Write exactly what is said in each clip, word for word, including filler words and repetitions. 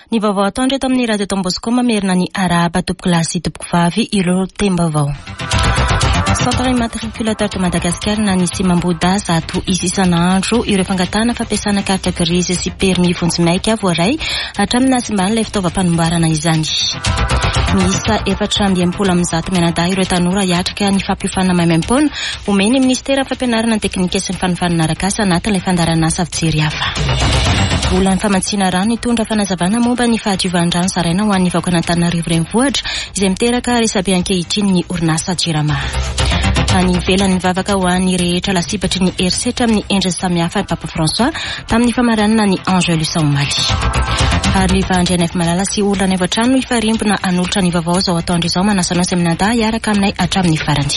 Ny vaovao atao ndreto amin'ny radio Don Bosco mamerina ny araba topoko lahy sy topoko vavy ireo tem-baovao. Centre immatriculateur de Madagascar na nisy mamboda zato isan'andro ireo fangatana fampiasana carte grise sy permis vonjimaika voaray hatramin'ny asimbany ilay fitaovam-panombarana izany. Miisa efatra amby enimpolo amin'ny zato menada ireo tanora hiatrika ny fampiofana maimaimpona omeny ministera fampianarana teknika sy ny fanofanana arakasa anatin'ilay fandarana asa fijery hafa. Volan'ny famantsiana rano nitondra fanazavana momba ny fahadiovandrano saraina ho an'ny vahoaka an'Antananarivo renivohitra izay miteraka resabe ankehitriny ny orinasa Jirama. Any ivelan'ny mivavaka ho an'ny rehetra lasibatry ny herisetra amin'ny endriny samihafa Papa François tamin'ny famaranana ny Angélus Omaly. Ary livandry N F Malala sy olona ny evatrano ifarimbona anolotra ny vaovao zao ataondry izao manasanao sy aminada hiaraka aminay hatramin'ny farany.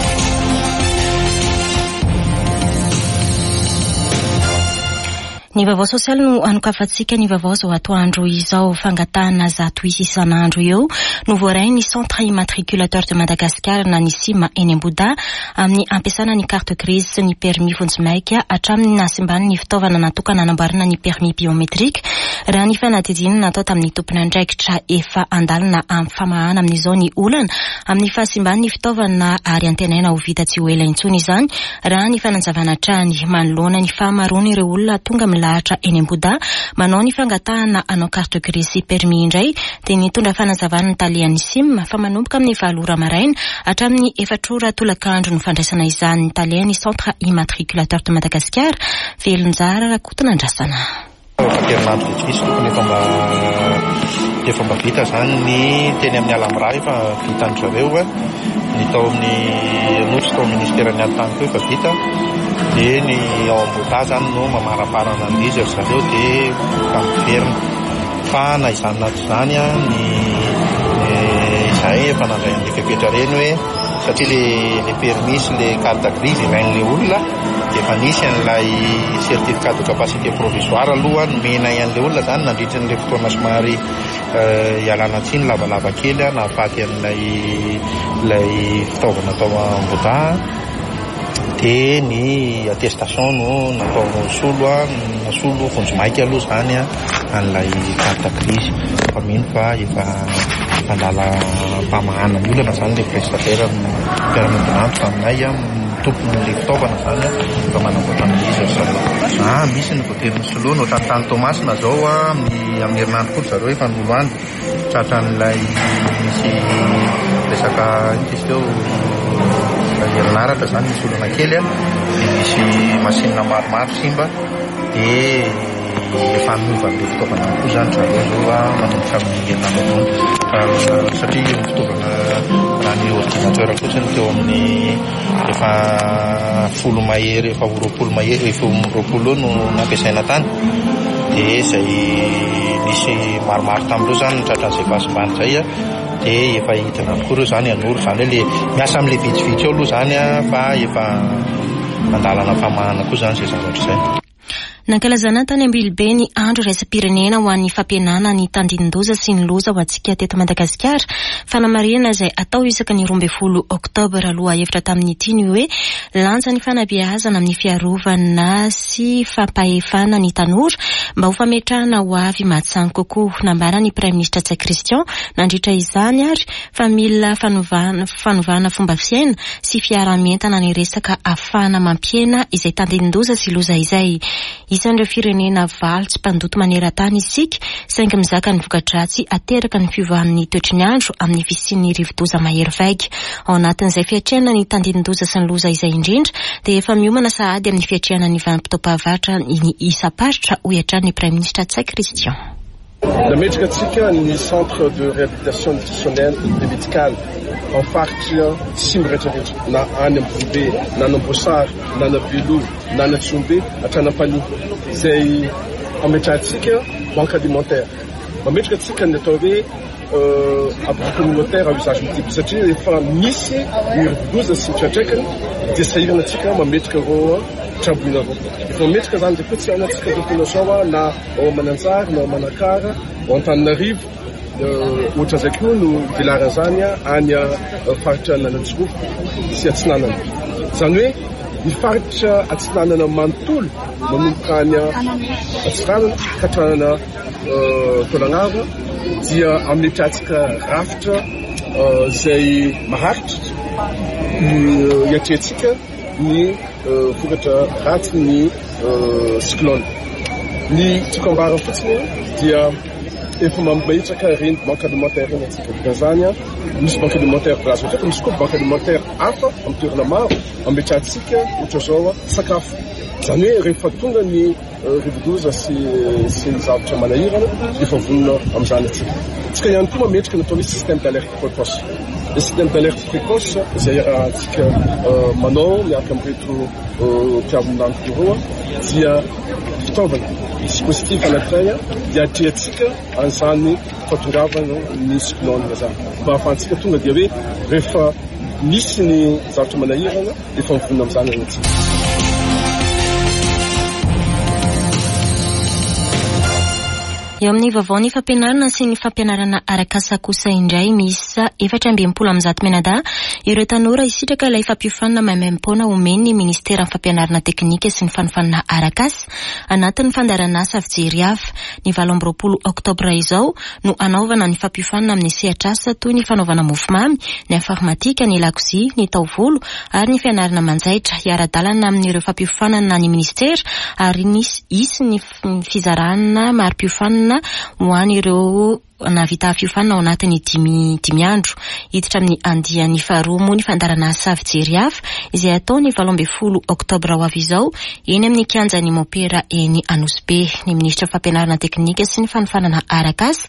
Ny vaovao sosialy no anokafantsika ny vaovao zao atoandro izao fangatana zato isan'andro eo no voaray ny Centre immatriculateur de Madagascar na ny SIMA eny Amboda amin'ny ampiasana ny carte grise sy ny permis vonjimaika hatramin'ny nasimbany ny fitaovana natokana hanamboarana ny permis biométrique raha ny fanadidinina natao tamin'ny tompony andraikitra efa andalina amin'ny famahana amin'izao ny olana amin'ny fahasimbany ny fitaovana ary antenaina ho vita tsy ho ela intsony izany raha ny fananjavana trany manoloana ny fahamaroana ireo olona tonga lahatra eny Amboda manao ny fangatahana anao carte grise sy permis indray dia nitondra fanazavana ny talian'ny SIM fa manomboka amin'ny valora maraina hatramin'ny efatrora tolakandro no fandraisana izany ny talian'ny Centre immatriculateur de Madagascar velonjara rakotona andrasana. Fakerinandro vitsivitsy tokony efa mba efa mba vita zany ny teny amin'ny alamiraha efa vita ny zareo ny tao amin'ny notsy tao ministeran'ny antany koa efa vita dia ny ao Amboda zany no mamaraparana an'izy ry zareo dia kampiverina fa na izany nato izany a ny izay efa nandray an'ilay fepetra reny hoe satria le permis sy le carte grise ilain'ilay olona dia efa nisy an'ilay certificat de capacité provisoire aloha nomena an'ilay olona zany nandritra n'ilay fotoana somary ialana tsiny lavalava kely na afaty an'ilay ilay fitaovana atao Amboda dia ny attestation no natao solo a nasolo vonjimaika aloha zany a an'ilay carte grise fa mino fa efa mandala mpamahana ny olana zany le prestataire permanente aminay a tompon'ilay fitaovana zany a fa manamboatra an'izy zareo. Ah, misy ny voatery soloana ohatran'ny tany Tomasina zao a amin'ny herinandro koa zareo efa nolo any tratran'ilay misy resaka izy teo herinaratra zany misy olana kely a dia misy masinina maromaro simba dia efa miova amin'ilay fitaovana koa zany zareo zao a manombotra amin'ny herinandro satria ny fitaovana raha ny ordinateur fotsiny teo amin'ny efa folo mahery efa roapolo mahery efa roapolo no nampiasaina tany dia izay nisy maromaro tamindreo zany tratran'izay fahasimbany zay a dia efa hitana tokoa ireo zany anoro zany hoe le miasa amin'ilay vitsivitsy eo aloha zany a fa efa mandalana famahana koa zany izay zavatra izay. Nankalazana tany Ambilobe ny andro raisam-pirenena ho an'ny fampihenana ny tandinin-doza sy ny loza ho antsika teto Madagasikara fanamarihana izay atao isaka ny roa ambin'ny folo oktobra aloha hevitra tamin'ny tiny hoe lanja ny fanabeazana amin'ny fiarovana sy fampahefana ny tanora mba ho fametrahana ho avy matsangy kokoa nambara ny Prime Ministre Tsai Christian nandritra izany ary fa mila fanovana fanovana fomba fiaina sy fiaramientana ny resaka afahana mampiena izay tandinin-doza sy loza izay. Isan'ireo firenena valo tsy mpandoto maneran-tany isika saingy mizaka ny voka-dratsy ateraka ny fiovahan'ny toetry ny andro amin'ny fisian'ny rivo-doza mahery vaika. Ao anatin'izay fiatrehana ny tandinin-doza sy ny loza izay indrindra dia efa miomana sahady amin'ny fiatrehana ny vanim-potoam-pahavatra ny isa-paritra ho iatran'ny Prime Ministre Tsai Christian. Nametraka antsika ny centre de réhabilitation nutritionnelle et médicale en faritra tsy miretraretra na any Ambobe na Anambosary na Anabelo na Anatsombe Atranampania izay ametrahantsika banque alimentaire. Mametraka antsika ny atao hoe abri communautaire à usage multiple satria efa misy ny rivo-doza sy ny fiantraikany dia sahirana antsika mametraka reo trambona reo. Efa mametraka zany dia koa tsy anatsika tontolo sao na ao Mananjary na ao Manakara ao Antananarivo ohatra zay koa no velarana zany any faritra Analantsirofo sy Atsinanana. Zany hoe Ny faritra atsinanana manontolo manomboka any Atsiranana ka hatranana Tolagnaro dia ametratsika rafitra izay maharitra hiatretsika ny vokatra ratsy ny cyclone. Ny tokambara fotsiny dia efa mametraka reny banque alimentaire eny atsika dikan'izany misy banque alimentaire brazo ohatra misy koa banque alimentaire hafa amin'ny toerana maro ametratsika ohatra zao sakafo. Zany hoe rehefa tonga ny rivodoza sy sy ny zavatra manahirana efa vonona amin'izany atsika. Tsika ihany koa mametraka ny atao hoe système d'alerte précoce. Le système d'alerte précoce izay rahantsika manao miaraka amin'ireto mpiavon-danitra roa dia fitaovana dispositif anankiray dia atrehantsika an'izany fahatongavana ny cyclone zany mba ahafahantsika tonga dia hoe rehefa misy ny zavatra manahirana efa mivonona amin'izany antsika. Eo amin'ny vaovao ny fampianarana sy ny fampianarana arak'asa kosa indray misy efatra amby enimpolo amin'ny zato menada ireo tanora hisitraka ilay fampiofanana maimaimpona omeny ny ministera amin'ny fampianarana teknika sy ny fanofanana arak'asa anatin'ny fandaran'asa fijery hafa ny valo amby roapolo oktobra izao no anaovana ny fampiofanana amin'ny sehatr'asa toy ny fanaovana mofomamy, ny informatika, ny lakozia, ny taovolo ary ny fianarana manjaitra hiara-dalana amin'ireo fampiofanana ny ministera ary nisy isy ny fizarana mari-piofanana ho an'ireo navita fiofanana ao anatin'ny dimy dimy andro hiditra amin'ny andiany faharoa moa ny fandaran'asa fijery hafa izay atao ny valo amby folo oktobra ho avy izao eny amin'ny kianjan'ny Mopera eny Anosbe. Ny ministra fampianarana teknika sy ny fanofanana arak'asa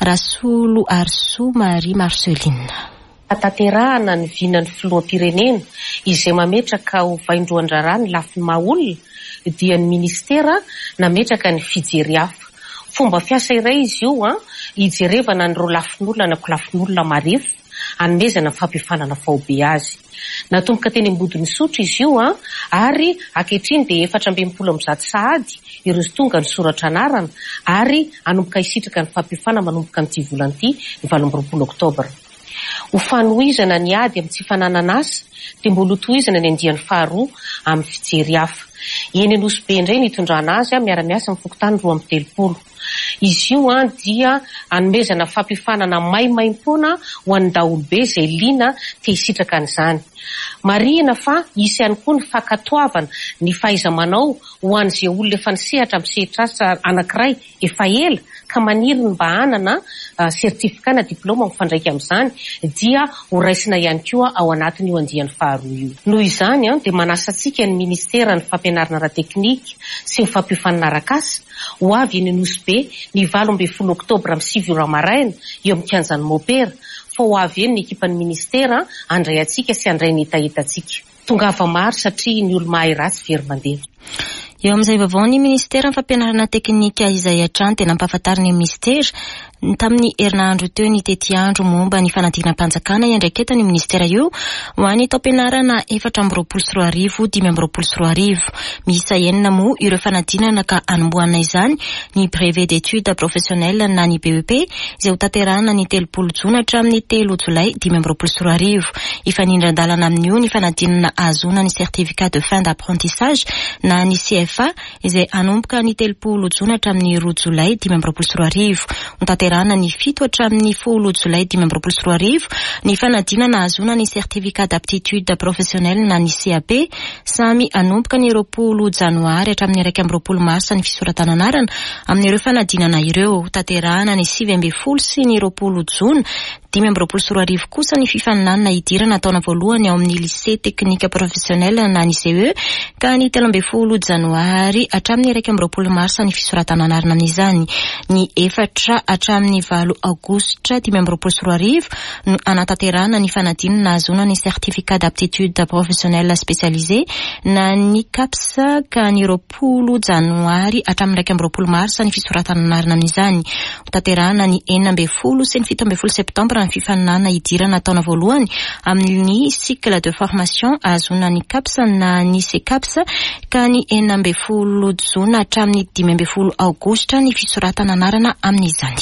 Rasolo Arso Marie Marceline. Ataterahana ny vinan'ny filoham-pirenena izay mametraka ho vaindroan-draharaha ny lafiny maha-olona dia ny ministera nametraka ny fijery hafa. Fomba fiasa iray izy io a hijerevana nyreo lafin'olona na lafin'olona marefo anomezana fampifanana faobe azy. Natomboka teny ambodin'ny sotro izy io a ary ankehitriny dia efatra amby enimpolo amby zato sahady ireo tonga ny soratra anarana ary anomboka hisitraka ny fampifanana manomboka amin'ity volan'ity ny valo amby roapolo oktobra. Ho fanohizana ny ady amin'ny tsy fananana asa dia mbola ho tohizana ny andiany faharoa amin'ny fijery hafa. Eny Anosbe indray nitondrana azy miara-miasa amin'ny fokotany roa amby telopolo. Izy io a dia anomezana fampifanana maimaim-pona ho an'ny daholobe izay liana te hisitraka an'izany. Marihina fa isy ihany koa ny fankatoavana ny fahaiza-manao ho an'izay olona efa nisehatra amin'ny sehatr'asa anankiray efa ela ka maniry ny mba hanana uh, sertifika na diploma mifandraika amin'izany dia ho raisina ihany koa ao anatin'io andiany faharoa io. Noho izany a dia manasa antsika ny ministera ny fampianarana ara-teknika sy ny fampiofanana arak'asa ho avy eny Anosbe ny valo amby folo oktobra amin'ny sivy ora maraina eo amin'ny kianjan'ny Mopera fa ho avy eny ny ekipan'ny ministera andray atsika sy andray ny itaitatsika. Tongava maro satria ny olo mahay ratsy very mandeha. Eo amin'izay vaovao ny ministera amin'ny fampianarana teknika izay hatrany tena ampahafantariny ministera tamin'ny herinandro teo ny tety andro momba ny fanadinam-panjakana iandraiketany ministera io ho an'ny taom-pianarana efatra amby roapolo sy roa arivo dimy amby roapolo sy roa arivo. Miisa enina moa ireo fanadinana ka anombohana izany ny brevet d'études professionnelles na ny B E P izay ho tanterahana ny telopolo jona hatramin'ny telo jolay dimy amby roapolo sy roa arivo. Ifanindran-dalana amin'io ny fanadinana azona ny certificat de fin d'apprentissage na ny C F A izay anomboka ny telopolo jona hatramin'ny roa jolay dimy amby roapolo sy roa arivo. Tanterahana ny fito hatramin'ny folo jolay dimy amby roapolo sy roa arivo ny fanadinana azona ny certificat d'aptitude professionnelle na ny C A P samy anomboka ny roapolo janoary hatramin'ny iraika amby roapolo marsa ny fisoratana anarana amin'ireo fanadinana ireo. Tanterahana ny sivy amby folo sy ny roapolo jona dimy amby roapolo sy roa arivo kosa ny fifaninanana idirana taona voalohany ao amin'ny lycée technique professionnelle na ny C E ka ny telo amby folo janoary hatramin'ny iraika amby roapolo marsa ny fisoratana anarana amin'izany. Ny efatra hatramin'ny valo aogositra dimy amby roapolo sy roa arivo no anatanterahana ny fanadinana azona ny certificat d'aptitude professionnelle spécialisée na ny CAPS ka ny roapolo janoary hatramin'ny iraika amby roapolo marsa ny fisoratana anarana amin'izany. Tanterahana ny enina amby folo sy ny fito amby folo septambra ny fifaninana idirana taona voalohany amin'ny cycle de formation azona ny CAPS na ny C CAPS ka ny enina amby folo jona hatramin'ny dimy amby folo aogositra ny fisoratana anarana amin'izany.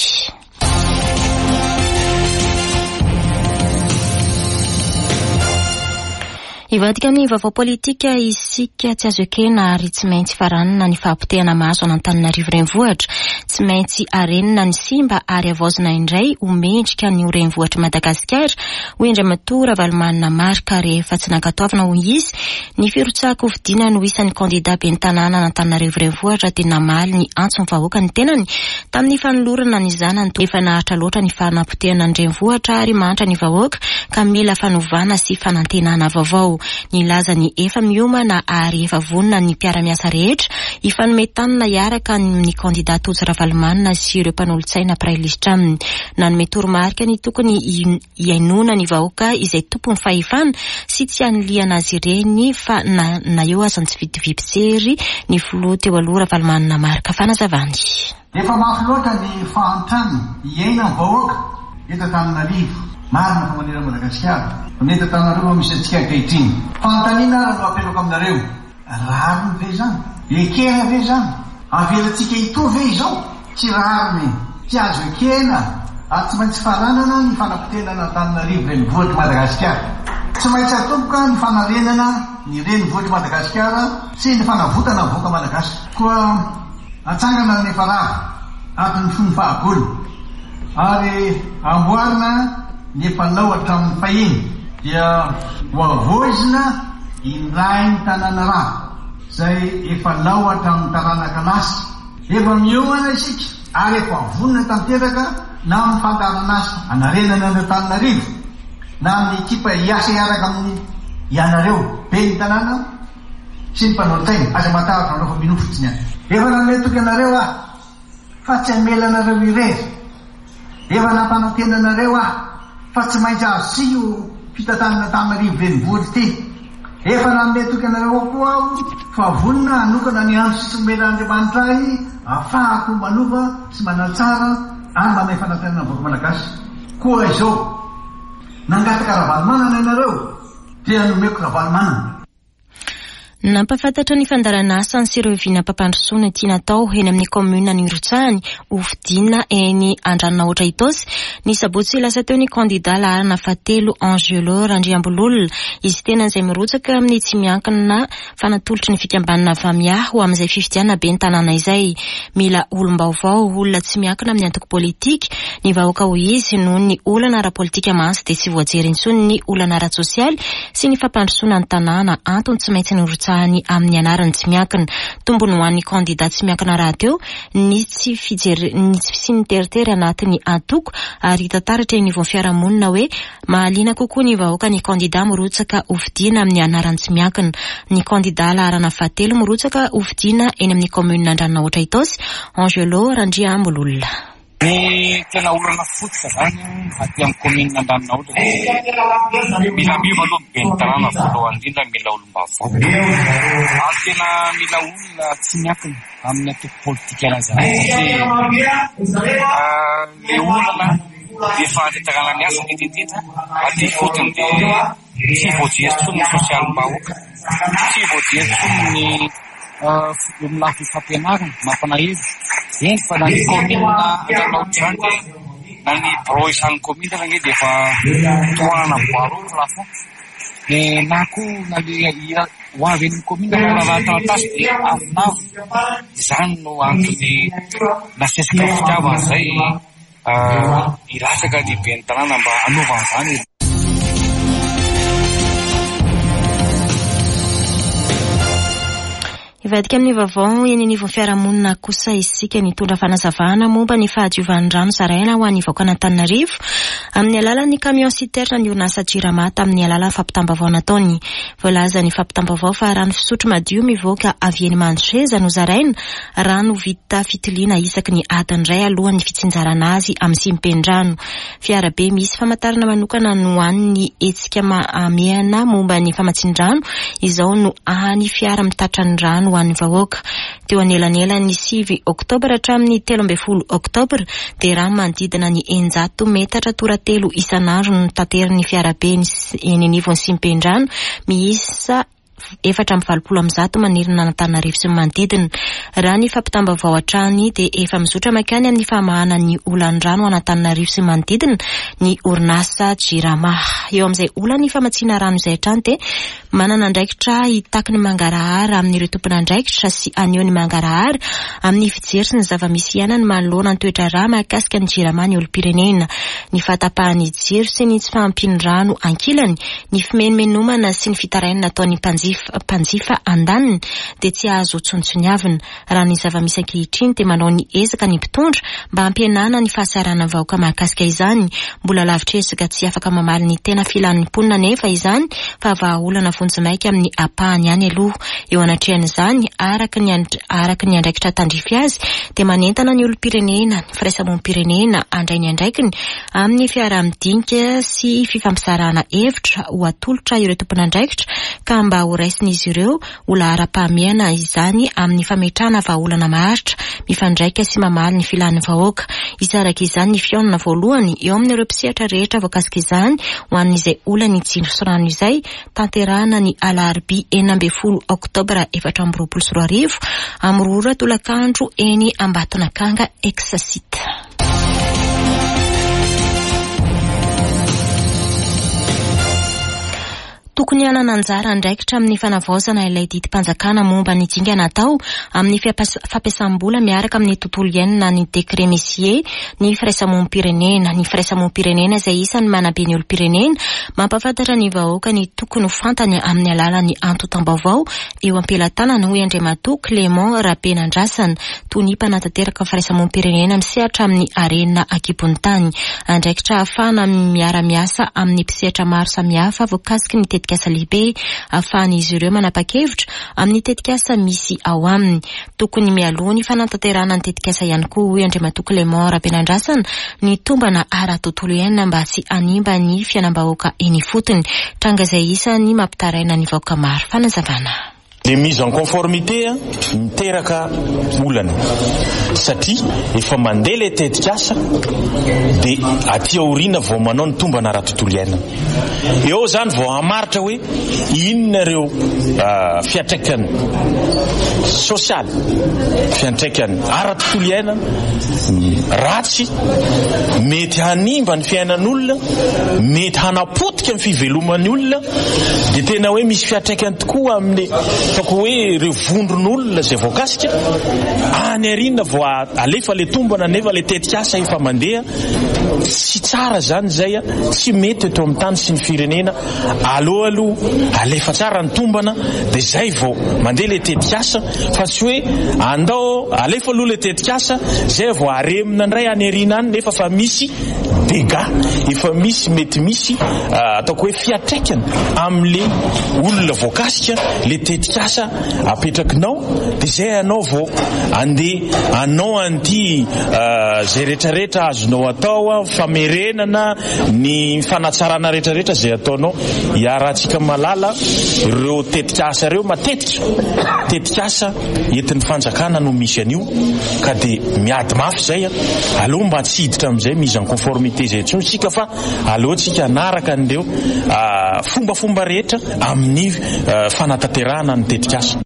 Ivadika amin'ny vaovao politika isika tsy azo ekena ary tsy maintsy faranana ny fahampitehana mahazo an'Antananarivo renivohitra, tsy maintsy arenina ny simba ary avaozina indray omendrika ny renivohitra Madagasikara ho indray matora Valomanina marika rehefa tsy nankatoavana ho izy ny firotsaka hovidina no isan'ny kandida ben'ny tanàna an'Antananarivo renivohitra tena namaly ny antsony vahoaka ny tenany tamin'ny fanolorana ny zanany efa nahatra loatra ny fanampitehana ny renivohitra ary mantra ny vahoaka ka mila fanovana sy fanantenana vaovao. Ny laza ny efa miomana ary efa vonina ny mpiara-miasa rehetra ifanometanana iaraka ny kandida Tojo Ravalomanina sy ireo mpanolotsaina prailista aminy nanome toromarika ny tokony iainona ny vahoaka izay tompony fahefana sy tsy aniliana azy ireny fa na, na eo aza tsy vidivipisery ny filoha teo aloha Ravalomanina marika fanazavany. Efa mafy loatra ny fahantrany iaina vahoaka eto Antananarivo marina fa manera Madagasikara. Neta Antananarivo misy antsika ankehitriny. Fanontaniana ary no apelako aminareo. Rariny ve zany? Ekena ve zany? Avelantsika ito ve izao? Tsy rariny, tsy azo ekena. Ary tsy maintsy faranana ny fanampitenana Antananarivo renivohitra Madagasikara. Tsy maintsy atomboka ny fanarenana ny renivohitra Madagasikara sy ny fanavotana ny voaka Madagasikara. Koa atsangana ny efa rava ato ny fony fahagolo. Ary amboarina ny efa nao hatramin'ny fahiny dia hoavoizina indray ny tanàna rà zay efa nao hatramin'ny taranaka lasy. Efa miomana isika ary efa vonina tanteraka na amin'ny fantaran'asa anarenana ny Antananarivo na amin'ny ekipa hiasa iaraka amin'ny ianareo be ny tanàna sy ny mpanao-tsaina aza matahatra anao fa minofotsiny any. Efa nametoky anareo ah fa tsy amelanareo irery. Efa nampanantena anareo ah fa tsy maintsy asio fitantanana Antananarivo renivohitra ty. Efa nametoky anareo koa aho fa vonina hanokana ny andro sy someran'Andriamanitra ahy ahafahako manova sy manatsara ary manay fanantenana vahoaka malagasy. Koa izao nangataka Ravalomanana ianareo dia nomeko Ravalomanana. Nampafantatra ny fandaran'asa sy ireo vinapam-pandrosoana tiana atao eny amin'ny komuna ny Rotsany hovidina eny Andranonahotra Itosy ny sabotsy lasa teo ny kandida laharana fahatelo Angelô Randriambololona izy tena izay mirotsaka amin'ny tsy miankina fanatolotry ny fikambanana Vamia ho amin'izay fifidiana be ny tanàna izay. Mila olom-baovao olona tsy miankina amin'ny antoko politika ny vahoaka ho izy noho ny olana ara-politika mansy dia tsy voajery intsony ny olana ara-tsosialy sy ny fampandrosoana ny tanàna antony tsy maintsy ny Rotsany amin'ny anarany tsy miankina. Tombony ho an'ny kandida tsy miankina raha teo ny tsy fijery ny tsy sy niteritery anatin'ny antoko ary tantaratra ny vao fiarahamonina hoe mahaliana kokoa ny vahoaka ny kandida mirotsaka hovidina amin'ny anarany tsy miankina. Ny kandida laharana fahatelo mirotsaka hovidina eny amin'ny komuna Andranonahotra Itosy Angelô Randriambololona. Ny tena olana fototra zany aty amin'ny komuna Andranonahotra mila miova aloha be ny tanàna voalohany indrindra mila olom-baovao ary tena mila olona tsy miankina amin'ny antoko politika an'izany satria le olana efa tetarana ny asa tetetetra aty fotony dia tsy voajery tsony ny sosialim-bahoaka, tsy voajery tsony ny milafo fampianarana mampanahivo. Eny fa na ny komuna Andranonahotra zany na ny bro isan'ny komuna zany dia efa toanana voarotra lafo. Na koa na le ho avy eny komuna raha taratasy dia avinavo. Izany no antony nasesika fitiavana izay ilatsaka ny ben'ny tanàna mba hanaovana izany. Ivadika amin'ny vaovao eny anivon'ny fiarahamonina kosa isika nitondra fanazavana momba ny fahadiovan'ny rano zaraina ho an'ny vahoaka Antananarivo amin'ny alalan'ny camion citerne ny orinasa Jirama tamin'ny alalan'ny fampitambavao nataony. Voalaza ny fampitambavao fa rano fisotro madio mivoaka avy eny Mantreza no zaraina, rano vita fitiliana isaky ny adiny iray alohan'ny fitsinjarana azy amin'ny simpendrano. Fiarabe misy famantarana manokana no an'ny etsika amehana momba ny famatsin-drano izao no any fiara mitatra ny rano ho an'ny vahoaka. Teo anelanela ny sivy oktobra hatramin'ny telo ambin'ny folo oktobra dia rano manodidina ny eninjato metatra toratelo isan'andro no tateriny fiarabe eny anivon'ny simpendrano miisa efatra amby valopolo amby zato manerana Antananarivo sy manodidina. Raha ny fampitambavao hatrany dia efa mizotra makany amin'ny famahana ny olan-drano Antananarivo sy manodidina ny orinasa Jirama. Eo amin'izay olany famatsiana rano izay hatrany dia manana andraikitra hitaky ny mangarahara amin'ireo tompon'andraikitra sy aneo ny mangarahara amin'ny fijery sy ny zava-misy iainany manoloana ny toetra rà mahakasika ny jirama ny olom-pirenena, ny fahatapahany jiro sy ny tsy fahampin-drano ankilany, ny fimenomenomana sy ny fitarainana ataon'ny mpanjifa, mpanjifa andaniny dia tsy azo tsontsoniavina. Raha ny zava-misy ankehitriny dia manao ny ezaka ny mpitondra mba hampihenana ny fahasarana vahoaka mahakasika izany. Mbola lavitra ezaka tsy afaka mamaly ny tena filan'ny mponina nefa izany fa vahaolana vonjimaika amin'ny apahany ihany aloha. Eo anatrehan'izany araka ny araka ny andraikitra tandrify azy dia manentana ny olom-pirenena, ny firaisamonim-pirenena andray ny andraikiny amin'ny fiaraha-midinika sy fifampizarana hevitra ho atolotra ireo tompon'andraikitra ka mba ho raisin'izy ireo ho lahara-pahamehana izany amin'ny fametrahana vahaolana maharitra, mifandraika sy mamaly ny filan'ny vahoaka. Isaraka izany ny fiaonana voalohany eo amin'ireo mpisehatra rehetra voakasika izany ho an'izay olana ijino sy rano izay tanterahana ny alarobia enina ambin'ny folo oktobra efatra amby roapolo sy roa arivo amin'ny rora tolakandro eny Ambatonakanga Exasita. Tokony hanana anjara andraikitra amin'ny fanavaozana ilay didim-panjakana momba ny dinga natao amin'ny fampiasam-bola miaraka amin'ny tontolo iainana ny décret Messier, ny firaisamonim-pirenena, ny firaisamonim-pirenena izay isan'ny manabe ny olom-pirenena mampafantatra ny vahoaka ny tokony ho fantany amin'ny alalan'ny antotam-baovao eo am-pelantanana hoy Andriamatoa Clément Rabenandrasana toy ny mpanatanteraka firaisamonim-pirenena misehatra amin'ny arenina ankibon'ny tany. Andraikitra ahafahana miara-miasa amin'ny mpisehatra maro samihafa voakasiky ny tetikasa lehibe ahafahan'izy ireo manapa-kevitra amin'ny tetikasa misy ao aminy. Tokony mialoha ny fanatanterahana ny tetikasa ihany koa hoy Andriamatoa Clément Rabenandrasana ny tombana ara-tontolo iainana mba sy animba ny fiainam-bahoaka eny fotony tranga izay isan'ny mampitaraina ny vahoaka maro. Fanazavana. Les mises en conformité miteraka olana satria efa mandeha le tetikasa dia aty aoriana vao manao ny tombana ara-tontolo iainana. Eo zany vao hamaritra hoe inona ireo fiantraikany sosialy, fiantraikany ara-tontolo iainana ratsy mety hanimba ny fiainan'olona, mety hanapotika ny fiveloman'ny olona, dia tena hoe misy fiantraikany tokoa amin'ny toko hoe ireo vondron'olona izay voakasika any arina vao alefa le tombana nefa le tetikasa efa mandeha sy tsara zany zay a tsy mety eto amin'ny tany sy ny firenena. Aloha aloha alefa tsara ny tombana dia zay vao mandeha le tetikasa fa tsy hoe andao alefa aloha le tetikasa zay vao aremina indray any arina any nefa fa misy dega efa misy mety misy ataoko hoe fiatraikany amin'le olona voakasika le tetikasa apetrakinao dia zay anao vao andeha anao anty zay rehetrarehetra azonao atao famerenana ny fanatsarana rehetrarehetra zay ataonao hiarantsika malala ireo tetikasa ireo matetika tetikasa entin'ny fanjakana no misy an'io ka dia miady mafy zay aloha mba tsy hiditra amin'izay mise en conformité zay tsony tsika fa aloha tsika anaraka an'ireo fombafomba rehetra amin'ny fanatanterahana ny tetikasa.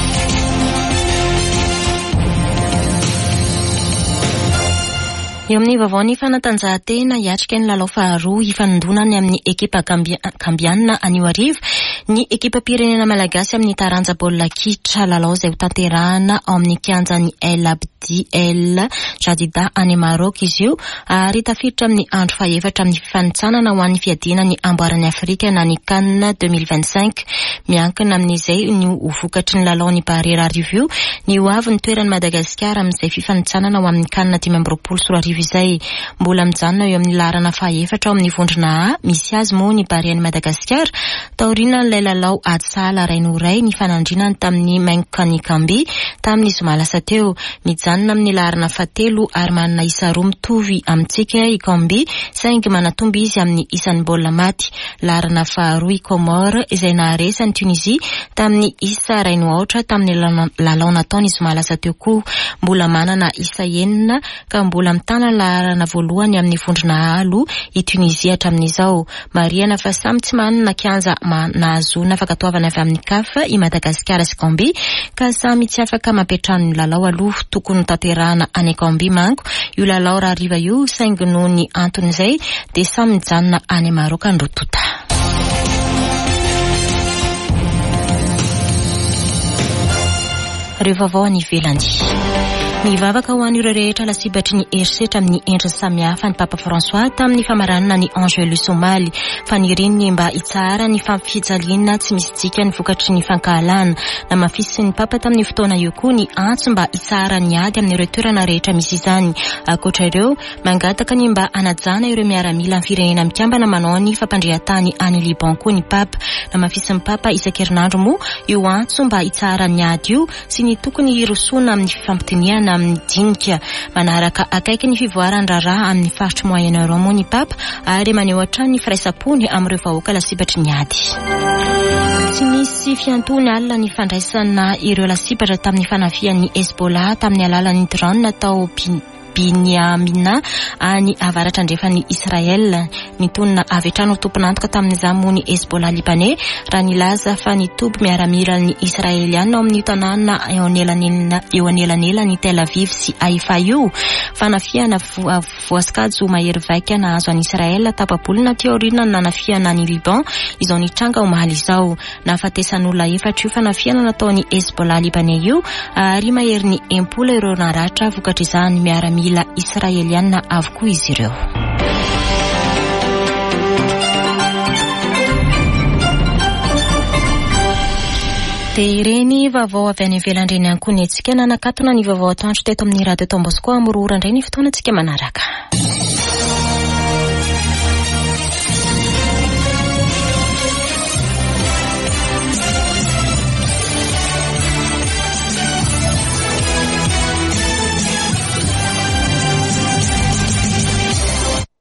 Eo amin'ny vaovao fanatanjahantena hiatrika ny lalao faharoa hifanondonany amin'ny ekipa Gambianina anio arivo ny ekipa pirenena malagasy amin'ny taranja baolina kitra lalao izay ho tanterahana ao amin'ny kianjan'ny El Abdi El Jadida any Maroc izy io ary tafiditra amin'ny andro fahaefatra amin'ny fifanitsanana ho an'ny fiadiana ny amboaran'ny Afrika na ny CAN deux mille vingt-cinq. Miankina amin'izay ny ho vokatry ny lalao ny Barera arivo io ny ho avy ny toeran'ny Madagasikara amin'izay fifanitsanana ho amin'ny CAN dimy amby roapolo sy roa arivo izay. Mbola mijanona eo amin'ny laharana fahaefatra ao amin'ny vondrona A misy azy moa ny Barian'i Madagasikara taoriana n'ilay lalao ady sahala ray no ray ny fanandrinany tamin'ny Menkanikambi tamin'ny zoma lasa teo. Mijanona amin'ny laharana fahatelo ary manana isa roa mitovy amintsika i Kambi saingy manatomby izy amin'ny isan'ny baolina maty. Laharana faharoa i Comore izay naharesa ny Tunisie tamin'ny isa ray no aotra tamin'ny lalao nataony zoma lasa teo koa. Mbola manana isa enina ka mbola mitana laharana voalohany amin'ny vondrona alo i Tunisia hatramin'izao. Mariana fa samy tsy manana kianja nahazoana afaka toavana avy amin'ny kafa i Madagasikara sy Kambi ka samy tsy afaka mampetrano ny lalao aloha tokony tanterahana any Kambi manko io lalao raha riva io saingy noho ny anton'izay dia samy mijanona any Maroc androtota. Ireo vaovao any ivelany. Nivavaka ho an'ireo rehetra lasibatry ny erisetra amin'ny endriny samihafa ny Papa François tamin'ny famaranana ny Angelus Somaly fanirininy mba hitsara ny fampifijaliana tsy misy dika ny vokatry ny fankahalana. Namafisy ny Papa tamin'ny fotoana io koa ny antso mba hitsara ny ady amin'ireo toerana rehetra misy izany. Ankoatra ireo mangataka ny mba anajana ireo miaramila amin'ny firenena mikambana manao ny fampandrehatany any Liban koa ny Papa. Namafisy ny Papa isan-kerinandro moa io antso mba hitsara ny ady io sy ny tokony hirosona amin'ny fifampitiniana amin'ny dinika. Manaraka akaiky ny fivoarany raharaha amin'ny faritry Moyen-Orient moa ny Papa ary maneho hatrany ny firaisam-pony amin'ireo vahoaka lasibatry ny ady. Tsy misy fiantony alina ny fandraisana ireo lasibatra tamin'ny fanafian'ny Hezbollah tamin'ny alalan'ny drone natao Binyamina any avaratra andrefan'ny Israel. Nitonina avy hatrany ho tompon'antoka tamin'izany moa ny Hezbollah libanais raha nilaza fa nitoby miaramila ny Israeliana ao amin'ny tanàna eo anelanelana eo anelanelany Tel Aviv sy Haifa io. Fanafiana voasikajo mahery vaika nahazo an'i Israel tapabolina teorina nanafiana ny Liban izao nitranga omaly izao. Nahafatesan'olona efatra io fanafiana nataon'ny Hezbollah libanais io ary mahery ny empola ireo naratra vokatry izany miaramila mila Israeliana avokoa izy ireo. Dia ireny vaovao avy any ivelan-dreny ihany koa ny antsika nanakatona ny vaovao atoandro teto amin'ny radio Don Bosco amorora indray ny fotoana antsika manaraka.